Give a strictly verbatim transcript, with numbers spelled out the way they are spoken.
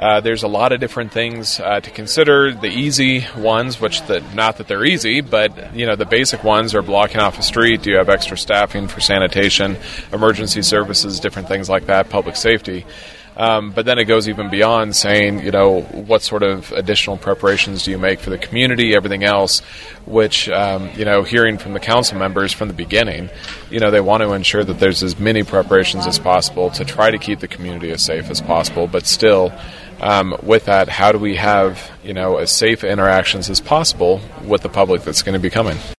Uh, there's a lot of different things uh, to consider. The easy ones, which the, not that they're easy, but you know the basic ones are blocking off a street. Do you have extra staffing for sanitation, emergency services, different things like that, public safety? Um, but then it goes even beyond saying, you know, what sort of additional preparations do you make for the community, everything else, which, um, you know, hearing from the council members from the beginning, you know, they want to ensure that there's as many preparations as possible to try to keep the community as safe as possible. But still, um, with that, how do we have, you know, as safe interactions as possible with the public that's going to be coming?